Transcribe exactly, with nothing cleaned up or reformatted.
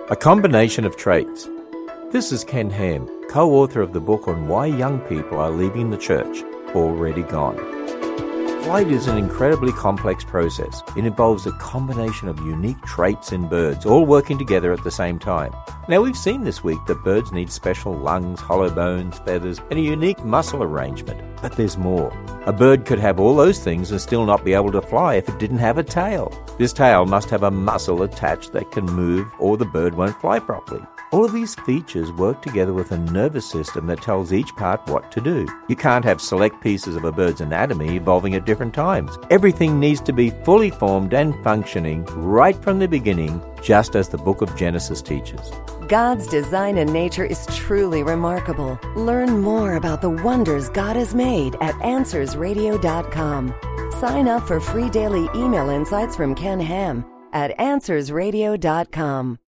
A combination of traits. This is Ken Ham, co-author of the book on why young people are leaving the church, already gone. Flight is an incredibly complex process. It involves a combination of unique traits in birds, all working together at the same time. Now, we've seen this week that birds need special lungs, hollow bones, feathers, and a unique muscle arrangement. But there's more. A bird could have all those things and still not be able to fly if it didn't have a tail. This tail must have a muscle attached that can move, or the bird won't fly properly. All of these features work together with a nervous system that tells each part what to do. You can't have select pieces of a bird's anatomy evolving at different times. Everything needs to be fully formed and functioning right from the beginning, just as the book of Genesis teaches. God's design in nature is truly remarkable. Learn more about the wonders God has made at answers radio dot com. Sign up for free daily email insights from Ken Ham at answers radio dot com.